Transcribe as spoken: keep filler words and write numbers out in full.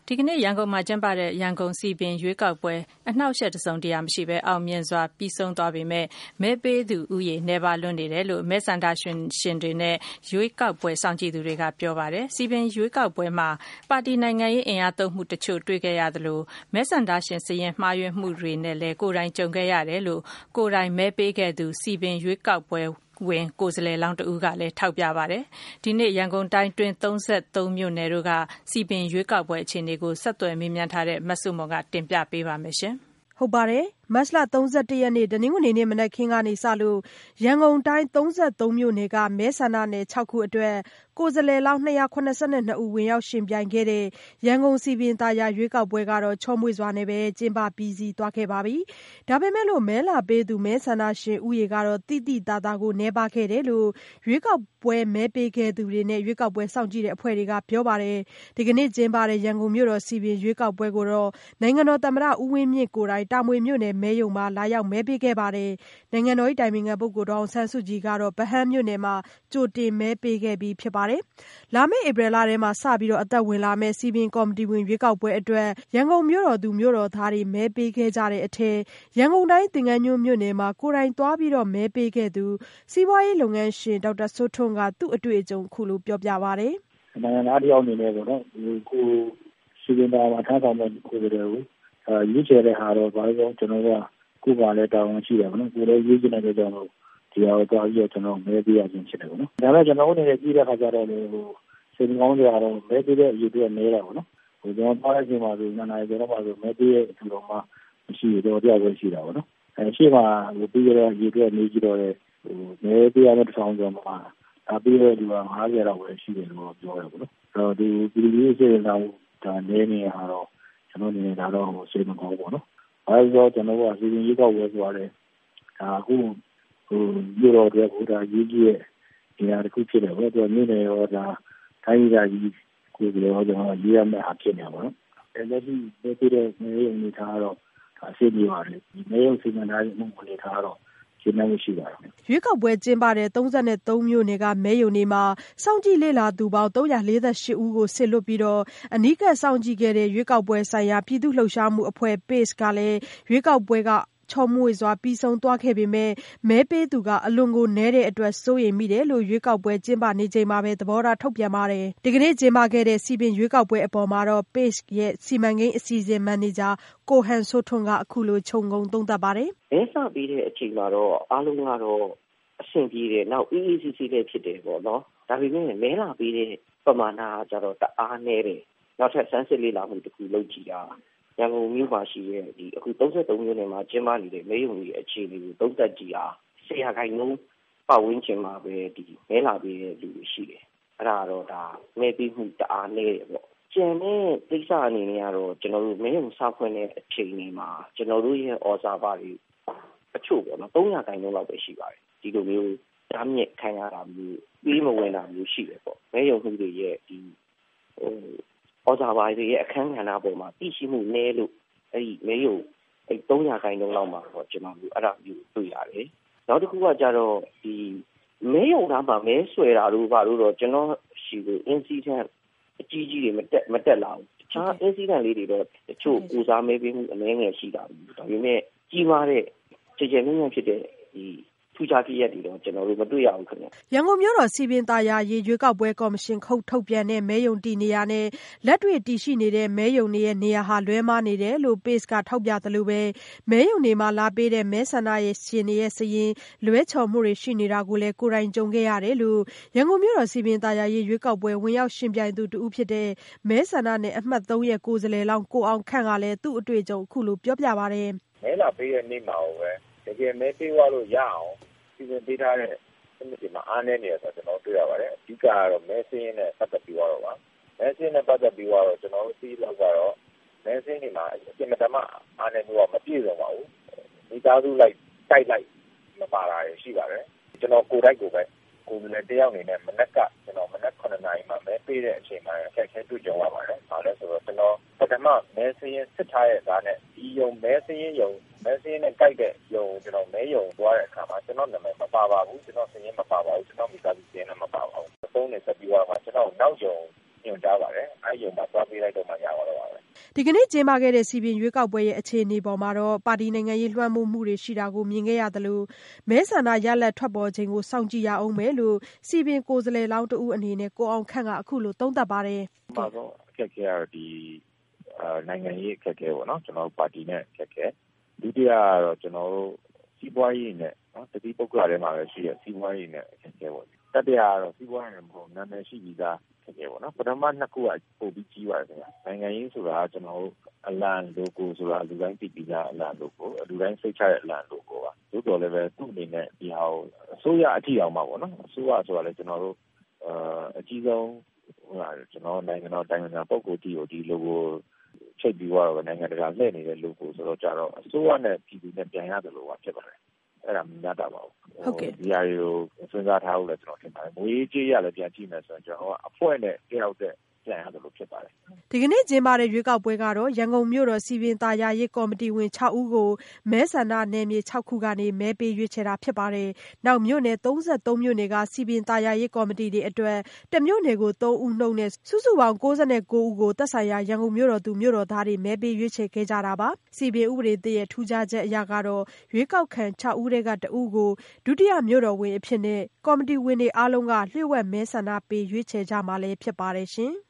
ဒီကနေ့ရန်ကုန်မှာကျင်းပတဲ့ရန်ကုန်စည်ပင်ရွေးကောက်ပွဲအနှောက်အယှက်တစုံတရာမရှိဘဲအောင်မြင်စွာပြီးဆုံးသွားပေမဲ့မဲပေးသူဦးရေနည်းပါးလွန်းနေတယ်လို့မဲဆန္ဒရှင်တွေနဲ့ရွေးကောက်ပွဲစောင့်ကြည့်သူတွေကပြောပါတယ်။စည်ပင်ရွေးကောက်ပွဲမှာပါတီနိုင်ငံရေးအင်အားသုံးမှုတချို့တွေ့ခဲ့ရသလိုမဲဆန္ဒရှင်စာရင်းမှားယွင်းမှုတွေနဲ့လည်းကိုယ်တိုင်ကြုံခဲ့ရတယ်လို့ကိုယ်တိုင်မဲပေးခဲ့သူစည်ပင်ရွေးကောက်ပွဲဝင်ကိုယ်စားလှယ်လောင်းတဦးကလည်းထောက်ပြပါတယ်။ဒီနေ့ရန်ကုန်တိုင်းတွင်သုံးဆယ့်သုံးမြို့နယ်တို့ကစီပင်ရွေးကောက်ပွဲအခြေအနေကိုဆက်သွယ်မေးမြန်းထားတဲ့မဆုမွန်ကတင်ပြပေးပါမယ်ရှင်။ဟုတ်ပါတယ်။မတ်လ၃၁ရက်နေ့တနင်္ဂနွေနေ့မနက်ခင်းကနေစလို့ရန်ကုန်တိုင်းသုံးဆယ့်သုံးမြို့နယ်ကမဲဆန္ဒနယ်၆ခုအတွက်ကိုယ်စားလှယ်လောင်း၂၇၂ဦးဝင်ရောက်ယှဉ်ပြိုင်ခဲ့တဲ့ရန်ကုန်စည်ပင်သာယာရွေးကောက်ပွဲကတော့ချောမွေ့စွာနဲ့ပဲကျင်းပပြီးစီးသွားခဲ့ပါပြီ။ဒါပေမဲ့လို့မဲလာပေးသူမဲဆန္ဒရှင်ဦးရေကတော့တိတိတသားကိုနည်းပါးခဲ့တယ်လို့ရွေးကောက်ပွဲမဲပေးခဲ့သူတွေနဲ့ရွေးကောက်ပွဲစောင့်ကြည့်တဲ့အဖွဲ့တွေကပြောပါတယ်။ဒီကနေ့ကျင်းပတဲ့ရန်ကုန်မြို့တော်စည်ပင်ရွေးကောက်ပွဲကိုတော့နိုင်ငံတော်သမ္မတဦးဝင်းမြင့်ကိုယ်တိုင်တာမွေမြို့နယ်မဲရုံမှာလာရောက်မဲပေးခဲ့ပါတယ်။နိုင်ငံတော်၏တိုင်ပင်ခံပုဂ္ဂိုလ်ဒေါ်အောင်ဆန်းစုကြည်ကတော့ဗဟန်းမြို့နယ်မှာကြိုတင်မဲပေးခဲ့ပြီးဖြစ်ပါတယ်။လာမယ့်ဧပြီလထဲမှာစပြီးအသက်ဝင်လာမယ့်စည်ပင်ကော်မတီဝင်ရွေးကောက်ပွဲအတွက်ရန်ကုန်မြို့တော်သူမြို့တော်သားတွေမဲပေးခဲ့ကြတဲ့အထက်ရန်ကုန်တိုင်းသင်္ကန်းကျွန်းမြို့နယ်မှာကိုယ်တိုင်သွားပြီးမဲပေးခဲ့သူစီးပွားရေးလုပ်ငန်းရှင်ဒေါက်တာစိုးထွန်းကသူ့အတွေ့အကြုံခုလိုပြောပြပါတယ်။နိုင်ငံသားတယောက်အနေနဲ့ပေါ့နော်ကိုစည်ပင်သားမှာထားဆောင်တဲ့ကိုယ်တွေရွေးချယ်တဲ့ဟာတော့ဘာလို့ကျွန်တော်ကကိုယ်ကလည်းတာဝန်ရှိတယ်ပေါ့နော်ကိုယ်လည်းရွေးချယ်တဲ့ကြောင့်လို့ဒီဟာကိုသွားပြီးတော့ကျွန်တော်မဲပေးရခြင်းဖြစ်တယ်ပေါ့နော်ဒါပေမဲ့ကျွန်တော်အနေနဲ့ကြည့်တဲ့အခါကျတော့လေဟိုစိတ်ကောင်းကြရတော့မဲပေးတဲ့အရေးတွေနေတာပေါ့နော်ဟိုကျွန်တော်သွားတဲ့အချိန်မှာဆိုနာနာကျွန်တော်မှာဆိုမဲပေးတဲ့အချိန်တော့မှမရှိတော့တရားပဲရှိတာပေါ့နော်အဲရှေ့မှာဟိုပြီးရတဲ့အရေးတွေနေကြတော့လေဟိုမဲပေးရတဲ့တစ်ဆောင်ကျော်မှာဒါပြီးတော့ဒီမှာ၅၀လောက်ပဲရှိတယ်လို့ပြောရပေါ့နော်အဲ့တော့ဒီပြည်သူ့ရေးစေတာဒါနေနေဟာတော့ကျွန်တော်အနေနဲ့ဒါတော့စိတ်မကောင်းဘူးပေါ့နော်အဲဒါဆိုကျွန်တော်ကစီစဉ်ရေးကောက်ဝယ်ဆိုရတယ်ဒါအခုဟိုမြို့တော်တွေကဟိုဒါရေးကြီးရဲ့နေရာတစ်ခုဖြစ်တယ်ပေါ့တော့မြို့နယ်ရောဒါတိုင်းဒေသကြီးကိုယ်ကြောကျွန်တော်ရေးရမယ့်ဟာဖြစ်နေပါတော့အဲလက်ရှိပြည်တဲ့နေရာအနေထားတော့ဒါအစီအပြေပါတယ်ဒီနေရာစီမံထားတဲ့မှုအနေထားတော့ရှင်းနေရှိပါတယ်ရွေးကောက်ပွဲကျင်းပတဲ့သုံးဆယ့်သုံးမြို့နယ်ကမဲရုံတွေမှာစောင့်ကြည့်လေ့လာသူပေါင်း၃၄၈ဦးကိုစစ်လွတ်ပြီးတော့အနီးကပ်စောင့်ကြည့်ခဲ့တဲ့ရွေးကောက်ပွဲဆိုင်ရာပြည်သူ့လှုပ်ရှားမှုအဖွဲ့ Pace ကလည်းရွေးကောက်ပွဲကချောမွေ့စွာပြီးဆုံးသွားခဲ့ပေမဲ့မဲပေးသူကအလွန်ကိုနည်းတဲ့အတွက်စိုးရိမ်မိတယ်လို့ရွေးကောက်ပွဲကျင်းပနေချိန်မှာပဲသဘောထားထုတ်ပြန်ပါတယ်။ဒီကနေ့ကျင်းပခဲ့တဲ့စီပင်ရွေးကောက်ပွဲအပေါ်မှာတော့ Pace ရဲ့စီမံကိန်းအစီအစဉ်မန်နေဂျာကိုဟန်ဆိုထွန်းကအခုလိုခြုံငုံသုံးသပ်ပါတယ်။မဲစပေးတဲ့အချိန်မှာတော့အားလုံးကတော့အဆင်ပြေတယ်နောက်အေးအေးဆေးဆေးလေးဖြစ်တယ်ပေါ့နော်။ဒါပေမဲ့မဲလာပေးတဲ့ပမာဏကကြတော့တအားနည်းတယ်။နောက်ထပ်စမ်းစစ်လေ့လာမှုတစ်ခုလုပ်ကြည့်တာရန်ကုန်မြို့မှာရှိတဲ့ဒီအခုသုံးဆယ့်သုံးမြို့နယ်မှာကျင်းပနေတဲ့မဲရုံကြီးအခြေအနေကိုသုံးသပ်ကြည့်အားဆရာခိုင်နှုန်းပတ်ဝန်းကျင်မှာပဲဒီမဲလာပေးတဲ့လူတွေရှိတယ်။အဲ့ဒါတော့ဒါမဲပေးမှုတအားနည်းတယ်ပေါ့။ကျန်တဲ့ကိစ္စအနေနဲ့ကတော့ကျွန်တော်တို့မဲရုံစောင့်ခွင့်တဲ့အချိန်တွေမှာကျွန်တော်တို့ရဲ့ဩဇာပါတွေအချို့ပေါ့နော်သုံးရာခိုင်နှုန်းလောက်ပဲရှိပါတယ်။ဒီလိုမျိုးဓာတ်မြက်ခံရတာမျိုးပြီးမဝင်တာမျိုးရှိတယ်ပေါ့။မဲရုံမှုတွေရဲ့ဒီဟိုဩဇာပါတွေရဲ့အခန်းကဏ္ဍပေါ်မှာသိရှိမှုနည်းလို့အဲ့ဒီမဲရုံအဲ့သုံးရာခိုင်နှုန်းလောက်မှာတော့ကျွန်တော်တို့အဲ့ဒါမျိုးတွေ့ရတယ်။နောက်တစ်ခုကကြတော့ဒီမဲရုံသားမှာမဲဆွဲတာတို့ဘာလို့တော့ကျွန်တော်ရှိကို incident အကြီးကြီးတွေမတက်မတက်လာဘူး။တခြား incident လေးတွေတော့တချို့ကိုစားမဲပေးမှုအနည်းငယ်ရှိတာဘူး။ဒါပေမဲ့ကြီးမားတဲ့ကြည်ကြဲမြင့်မြတ်ဖြစ်တဲ့ဒီထူးခြားဖြစ်ရက်တွေတော့ကျွန်တော်တို့မတွေ့ရဘူးခင်ဗျ။ရန်ကုန်မြို့တော်စည်ပင်သာယာရေးရွေးကောက်ပွဲကော်မရှင်ခုတ်ထုတ်ပြန်တဲ့မဲရုံတည်နေရာနဲ့လက်တွေ့တည်ရှိနေတဲ့မဲရုံတွေရဲ့နေရာဟာလွဲမှားနေတယ်လို့ Pace ကထောက်ပြသလိုပဲမဲရုံတွေမှာလာပေးတဲ့မဲဆန္ဒရဲ့ရှင်တွေရဲ့စရင်လွဲချော်မှုတွေရှိနေတာကိုလည်းကိုယ်တိုင်ကြုံခဲ့ရတယ်လို့ရန်ကုန်မြို့တော်စည်ပင်သာယာရေးရွေးကောက်ပွဲဝင်ရောက်ရှင်ပြိုင်သူတူဦးဖြစ်တဲ့မဲဆန္ဒနယ်အမှတ်သုံးရဲ့ကိုယ်စားလှယ်လောင်းကိုအောင်ခန့်ကလည်းသူ့အတွေ့အကြုံအခုလိုပြောပြပါတယ်။မဲလာပေးတဲ့နေ့မှာပဲတကယ်မဲပေးသွားလို့ရအောင်ဒီလိုပေးထားတဲ့စနစ်တွေမှာအားနည်းနေတယ်ဆိုတော့ကျွန်တော်တွေ့ရပါတယ်အဓိကကတော့မဲစင်းနဲ့ပတ်သက်ပြီးတော့ပါမဲစင်းနဲ့ပတ်သက်ပြီးတော့ကျွန်တော်တို့သိလို့ကတော့မဲစင်းတွေမှာအကျဉ်းတမအားနည်းမျိုးကမပြည့်စုံပါဘူးမိသားစုလိုက်တိုက်လိုက်မပါတာရှိပါတယ်ကျွန်တော်ကိုယ်တိုက်ကိုပဲကိုယ်လည်းတယောက်အနေနဲ့မနက်ကကျွန်တော်မနက်ခုနှစ်နာရီမှာမဲပေးတဲ့အချိန်မှာအခက်အခဲတွေ့ကြုံရပါတယ်။ဒါလည်းဆိုတော့ကျွန်တော်ပထမမဲစင်းစစ်ထားရဲ့သားနဲ့ဒီယုံမဲစင်းယုံမဲစင်းနဲ့ကြိုက်တဲ့ယုံကျွန်တော်မဲယုံသွားတဲ့အခါမှာကျွန်တော်နာမည်မပါပါဘူးကျွန်တော်စင်းရင်မပါပါဘူးကျွန်တော်မိသားစုစင်းလည်းမပါပါဘူး။သုံးနေဆက်ပြီးတော့မှကျွန်တော်နောက်ယုံညွှန်ကြားပါတယ်။အဲယုံမှာသွားပေးလိုက်တော့မှရပါတော့ပါပဲဒီကနေ့ကျင်းပခဲ့တဲ့စည်ပင်ရွေးကောက်ပွဲရဲ့အခြေအနေပေါ်မှာတော့ပါတီနိုင်ငံရေးလွှမ်းမိုးမှုတွေရှိတာကိုမြင်ခဲ့ရသလိုမဲဆန္ဒရလဒ်ထွက်ပေါ်ချိန်ကိုစောင့်ကြည့်ရအောင်မယ်လို့စည်ပင်ကိုယ်စားလှယ်လောင်းတဦးအနေနဲ့ကိုအောင်ခန့်ကအခုလိုသုံးသပ်ပါတယ်။အမှန်ဆုံးအခက်အခဲကတော့ဒီနိုင်ငံရေးအခက်အခဲပေါ့နော်ကျွန်တော်တို့ပါတီနဲ့အခက်အခဲဒုတိယကတော့ကျွန်တော်တို့စီးပွားရေးနဲ့နော်တတိပုဂ္ဂလထဲမှာပဲရှိတဲ့စီးပွားရေးနဲ့အခက်အခဲပေါ့တတိယကတော့စီးပွားရေးနဲ့မဟုတ်နာမည်ရှိပြီးသားအခက်အခဲပေါ့နော်ပထမနှစ်ခုကပိုပြီးကြီးပါတယ်ခင်ဗျနိုင်ငံရေးဆိုတာကျွန်တော်တို့အလံ logo ဆိုတာလူတိုင်းသိပြီးသားအလံ logo လူတိုင်းစိတ်ချတဲ့အလံ logo ပါသို့တော်လည်းပဲသူ့အနေနဲ့ဒီဟာကိုအစိုးရအထီအောင်မှာပေါ့နော်အစိုးရဆိုတာလည်းကျွန်တော်တို့အကြီးဆုံးဟိုကျွန်တော်နိုင်ငံတော်တိုင်းနိုင်ငံပုဂ္ဂိုလ်တီကိုဒီ logo ချိတ်ပြီးတော့နိုင်ငံတကာလှည့်နေတဲ့ logo ဆိုတော့ကြတော့အစိုးရနဲ့ပြည်သူနဲ့ပြန်ရတယ်လို့ဖြစ်ပါတယ်အဲ့ဒါမမြတ်တာပါဘူးဟုတ်ကဲ့ဒီဟာကိုစဉ်းစားထားဖို့လည်းကျွန်တော်ထင်ပါတယ်ငွေကြေးရလည်းပြန်ကြည့်မယ်ဆိုရင်ကျွန်တော်အဖွဲ့နဲ့တယောက်တည်းပြန်ရတယ်လို့ဖြစ်ပါတယ်ဒီကနေ့ကျင်းပတဲ့ရွေးကောက်ပွဲကတော့ရန်ကုန်မြို့တော်စီပင်သာယာရေးကော်မတီဝင်၆ဦးကိုမဲဆန္ဒနယ်မြေ၆ခုကနေမဲပေးရွေးချယ်တာဖြစ်ပါတယ်နောက်မြို့နယ်၃၃မြို့နယ်ကစီပင်သာယာရေးကော်မတီတွေအတွက်တမြို့နယ်ကို၃ဦးနှုန်းနဲ့စုစုပေါင်း၉၉ဦးကိုသက်ဆိုင်ရာရန်ကုန်မြို့တော်သူမြို့တော်သားတွေမဲပေးရွေးချယ်ခဲ့ကြတာပါစီပင်ဥပဒေသစ်ရဲ့ထူးခြားချက်အရကတော့ရွေးကောက်ခံ၆ဦးထဲကတဦးကိုဒုတိယမြို့တော်ဝင်အဖြစ်နဲ့ကော်မတီဝင်တွေအားလုံးကလျှို့ဝှက်မဲဆန္ဒပေးရွေးချယ်ကြမှာလည်းဖြစ်ပါတယ်ရှင်